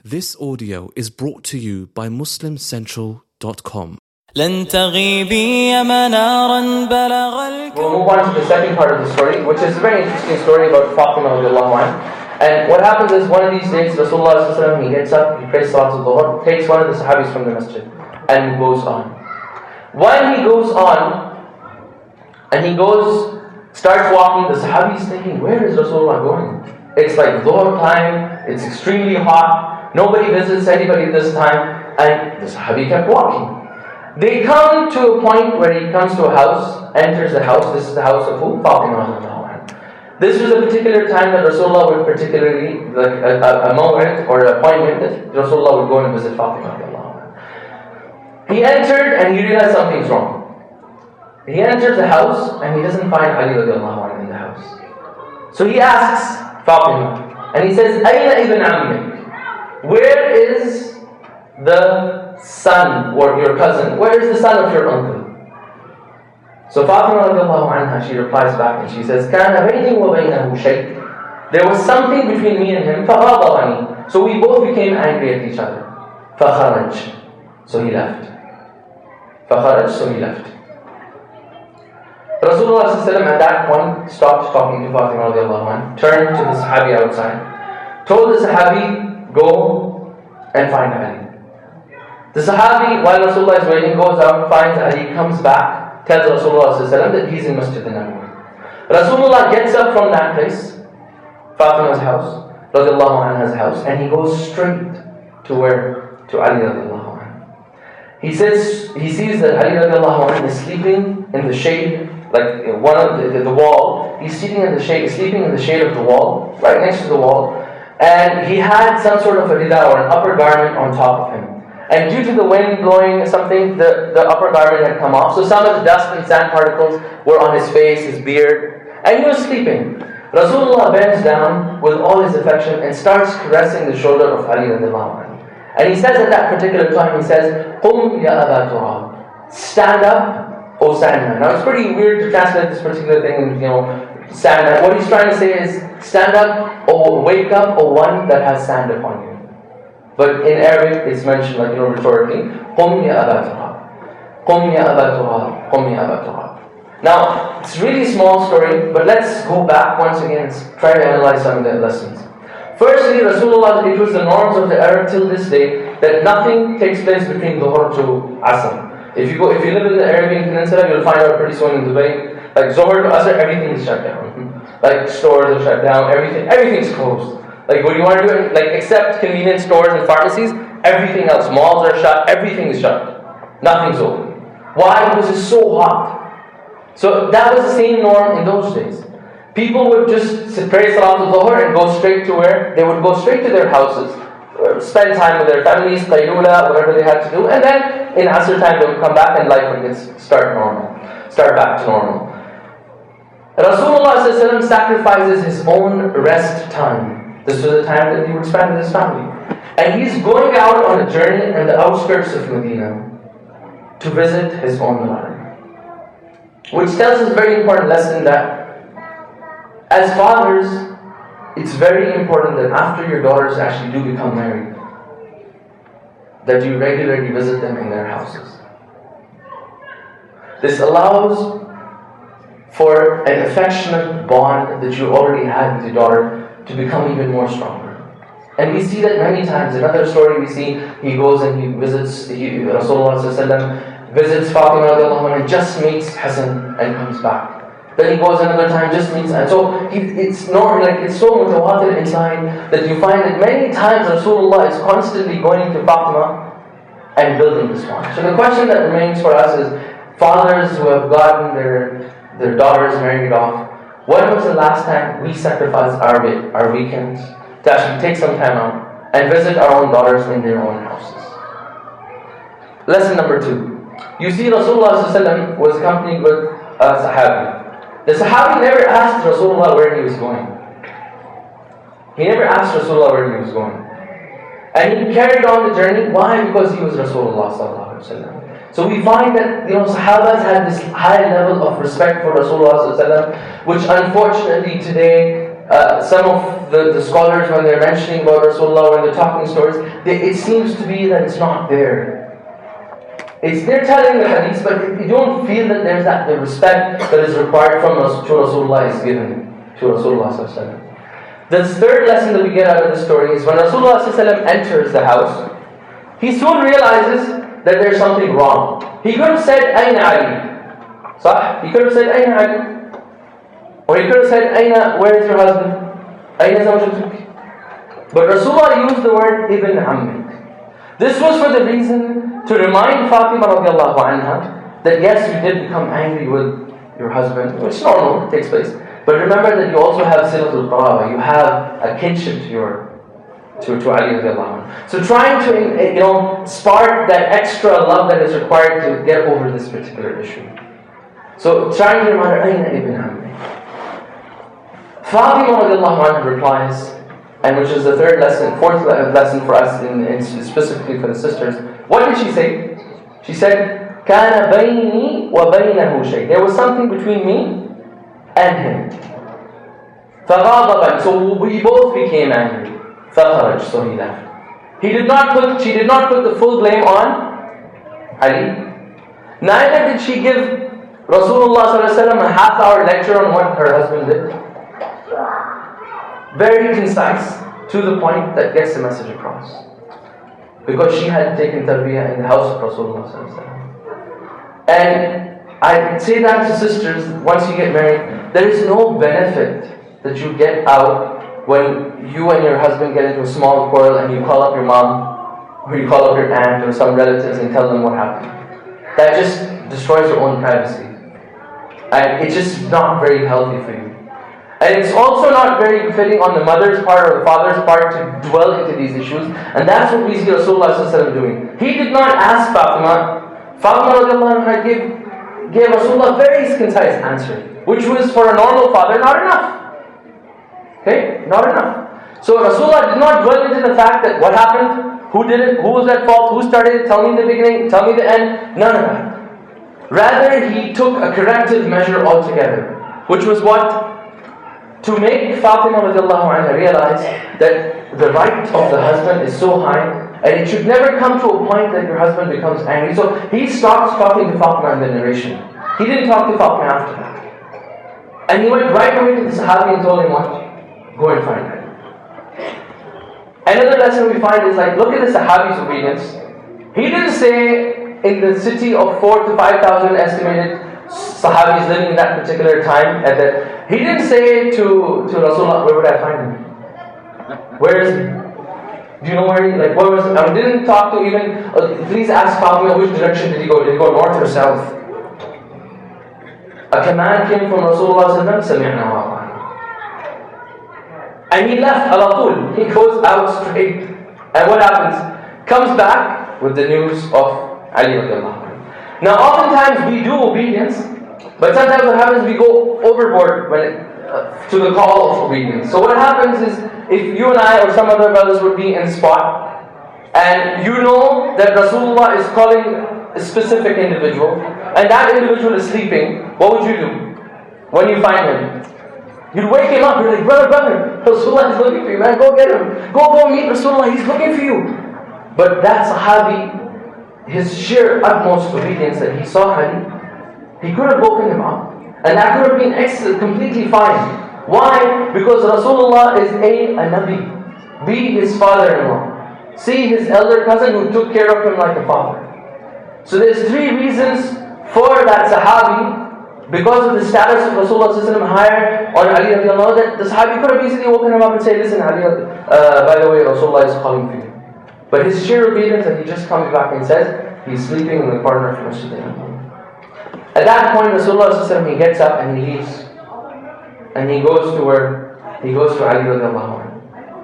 This audio is brought to you by MuslimCentral.com. We'll move on to the second part of the story, which is a very interesting story about Fatima radiallahu anha. And what happens is, one of these days, Rasulullah, he gets up, he prays Salat al-Dhuhr, takes one of the Sahabis from the masjid, and goes on. While he goes on, and he starts walking, the Sahabi is thinking, where is Rasulullah going? It's like Dhuhr time, it's extremely hot, nobody visits anybody this time, and the Sahabi kept walking. They come to a point where he comes to a house, enters the house. This is the house of who? Fatima. This was a particular time that Rasulullah would particularly, like a moment or an appointment that Rasulullah would go and visit Fatima. He entered and he realized something's wrong. He enters the house and he doesn't find Ali radiallahu anhu in the house. So he asks Fatima and he says, Ayna ibn Ammik? Where is the son or your cousin? Where is the son of your uncle? So Fatima radiallahu anha, she replies back and she says, كَانَ بَيْنِي وَبَيْنَهُ شَيْءٍ. There was something between me and him. فَغَضَبَنِي. So we both became angry at each other. فَخَرَجْ. So he left. فَخَرَجْ. So he left. Rasulullah at that point stopped talking to Fatima radiallahu anha, turned to the Sahabi outside, told the Sahabi, go and find Ali. The Sahabi, while Rasulullah is waiting, goes out, finds Ali, comes back, tells Rasulullah that he's in Masjid al-Nabawi. Rasulullah gets up from that place, Fatima's house, radiallahu anha's house, and he goes straight to where? To Ali radiallahu anha. He sees that Ali radiallahu anha is sleeping in the shade, like one of the wall. He's sleeping in the shade of the wall, right next to the wall, and he had some sort of a rida or an upper garment on top of him. And due to the wind blowing something, the upper garment had come off. So some of the dust and sand particles were on his face, his beard. And he was sleeping. Rasulullah bends down with all his affection and starts caressing the shoulder of Ali radiallahu anhu. And he says at that particular time, he says, قُمْ يَا أَبَا تُرَابٍ. Stand up, O Sandman. Now it's pretty weird to translate this particular thing, Sandman. What he's trying to say is, stand up, or wake up, O one that has sand upon you. But in Arabic, it's mentioned rhetorically, قُمْ يَا أَبَا تُرَابٍ. قُمْ يَا أَبَا تُرَابٍ. قُمْ يَا أَبَا تُرَابٍ. Now, it's a really small story, but let's go back once again and try to analyze some of the lessons. Firstly, Rasulullah, it was the norms of the Arab till this day that nothing takes place between Dhuhr to Asr. If you live in the Arabian Peninsula, you'll find out pretty soon in Dubai, like Zuhr to Asr, everything is shut down. Like stores are shut down, everything's closed. Like what do you want to do? Like except convenience stores and pharmacies, everything else, malls are shut, everything is shut. Nothing's open. Why? Because it's so hot. So that was the same norm in those days. People would just pray Salat al-Dhuhr and go straight to where? They would go straight to their houses, spend time with their families, qaylula, whatever they had to do, and then in Asr time they would come back and life would start back to normal. Rasulullah sacrifices his own rest time. This was a time that he would spend with his family. And he's going out on a journey in the outskirts of Medina to visit his own daughter. Which tells us a very important lesson that as fathers, it's very important that after your daughters actually do become married, that you regularly visit them in their houses. This allows for an affectionate bond that you already had with your daughter to become even more stronger. And we see that many times. Another story we see, he goes and he visits, Rasulullah visits Fatima and just meets Hassan and comes back. Then he goes another time, just meets, and so it's so mutawatir inside that you find that many times Rasulullah is constantly going to Fatima and building this bond. So the question that remains for us is, fathers who have gotten their daughters married off, when was the last time we sacrificed our weekends to actually take some time out and visit our own daughters in their own houses? Lesson number 2. You see, Rasulullah was accompanied with a Sahabi. The Sahabi never asked Rasulullah where he was going. He never asked Rasulullah where he was going. And he carried on the journey. Why? Because he was Rasulullah sallallahu alaihi wasallam. So we find that Sahabas had this high level of respect for Rasulullah sallallahu alaihi wasallam, which unfortunately today some of the scholars, when they're mentioning about Rasulullah, when they're talking stories, it seems to be that it's not there. They're telling the hadith, but you don't feel that there's the respect that is required from us to Rasulullah is given to Rasulullah sallallahu alaihi wasallam. The third lesson that we get out of the story is when Rasulullah sallallahu alaihi wasallam enters the house, he soon realizes that there's something wrong. He could have said, Aina Ali? Sah? He could have said, Aina Ali? Or he could have said, Aina, where is your husband? Aina zawjatuk? But Rasulullah used the word Ibn Ammik. This was for the reason to remind Fatima radiallahu anha that yes, you did become angry with your husband, which is normal, it takes place. But remember that you also have silatul qaraba, you have a kinship to Ali radiallahu anha. So trying to spark that extra love that is required to get over this particular issue. So trying to remind her, Aina ibn Ammi. Fatima radiallahu anha replies, and which is the fourth lesson for us, specifically for the sisters. What did she say? She said, كَانَ بَيْنِي وَبَيْنَهُ شَيْءٍ. There was something between me and him. فَغَاضَبًا. So we both became angry. فَخَرَجْ. So he left. She did not put the full blame on Ali. Neither did she give Rasulullah ﷺ a half-hour lecture on what her husband did. Very concise, to the point that gets the message across. Because she had taken tarbiyah in the house of Rasulullah ﷺ. And I say that to sisters, once you get married, there is no benefit that you get out when you and your husband get into a small quarrel and you call up your mom, or you call up your aunt or some relatives and tell them what happened. That just destroys your own privacy. And it's just not very healthy for you. And it's also not very befitting on the mother's part or the father's part to dwell into these issues. And that's what we see Rasulullah doing. He did not ask Fatima. Fatima gave Rasulullah a very concise answer, which was for a normal father not enough. Okay? Not enough. So Rasulullah did not dwell into the fact that what happened, who did it, who was at fault, who started it, tell me the beginning, tell me the end. None of that. Rather, he took a corrective measure altogether, which was what? To make Fatima radiallahu anha realize that the right of the husband is so high, and it should never come to a point that your husband becomes angry. So he stopped talking to Fatima in the narration. He didn't talk to Fatima after that. And he went right away to the Sahabi and told him what? Go and find her. Another lesson we find is look at the Sahabi's obedience. He didn't say in the city of 4,000 to 5,000 estimated Sahabis living in that particular time, he didn't say to Rasulullah, where would I find him? Where is he? Do you know where he, where was he? I didn't talk to even, please ask Fatima which direction did he go? Did he go north or south? A command came from Rasulullah Sami'na wa ata'na. And he left ala tul. He goes out straight. And what happens? Comes back with the news of Ali radiallahu anhu. Now oftentimes we do obedience, but sometimes what happens, we go overboard to the call of obedience. So what happens is, if you and I or some other brothers would be in spot, and you know that Rasulullah is calling a specific individual, and that individual is sleeping, what would you do when you find him? You'd wake him up, you're like, brother, Rasulullah is looking for you, man, go get him. Go meet Rasulullah, he's looking for you. But that Sahabi, his sheer utmost obedience that he saw Ali, he could have woken him up. And that could have been completely fine. Why? Because Rasulullah is A Nabi, B his father-in-law, C his elder cousin who took care of him like a father. So there's three reasons for that Sahabi, because of the status of Rasulullah higher on Ali radiallahu, that the Sahabi could have easily woken him up and said, listen Ali, by the way, Rasulullah is calling for you. But his sheer obedience, and he just comes back and says, he's sleeping in the corner of Masjid al-Nabawi. At that point, Rasulullah he gets up and he leaves. And he goes to Ali radiallahu anhu.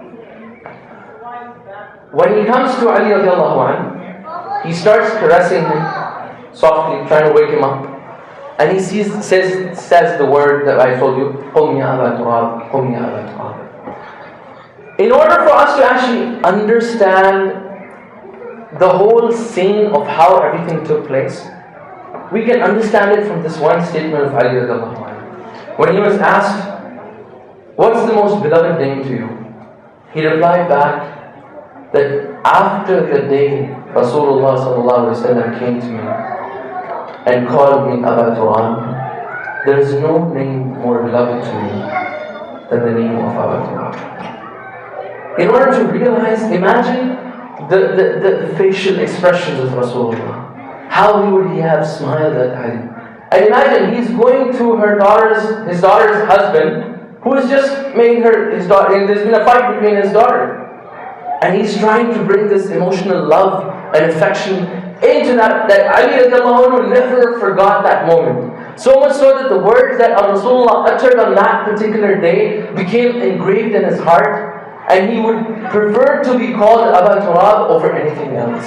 When he comes to Ali radiallahu anhu, he starts caressing him softly, trying to wake him up. And he says the word that I told you, قُمْ يَا أَبَا تُرَابٍ قُمْ يَا أَبَا تُرَابٍ. In order for us to actually understand the whole scene of how everything took place, we can understand it from this one statement of Ali radiallahu anhu. When he was asked, what's the most beloved name to you? He replied back that after the day Rasulullah sallallahu alaihi wasallam came to me and called me Aba Turab, there is no name more beloved to me than the name of Aba Turab. In order to realize, imagine the facial expressions of Rasulullah. How would he have smiled at Ali? And imagine he's going to his daughter's husband, who has just made her his daughter, and there's been a fight between his daughter. And he's trying to bring this emotional love and affection into that Ali radiallahu anhu never forgot that moment. So much so that the words that Rasulullah uttered on that particular day became engraved in his heart, and he would prefer to be called Aba Turab over anything else.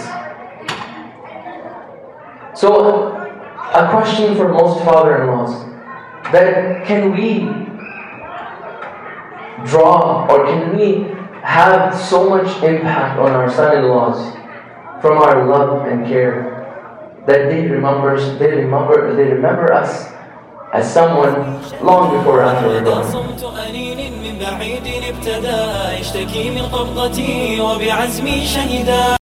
So, a question for most father-in-laws, that can we draw, or can we have so much impact on our son-in-laws from our love and care that they remember us as someone long before after we're gone. صمت أنين من بعيد ابتدى يشتكي من قبضتي وبعزمي شهدا.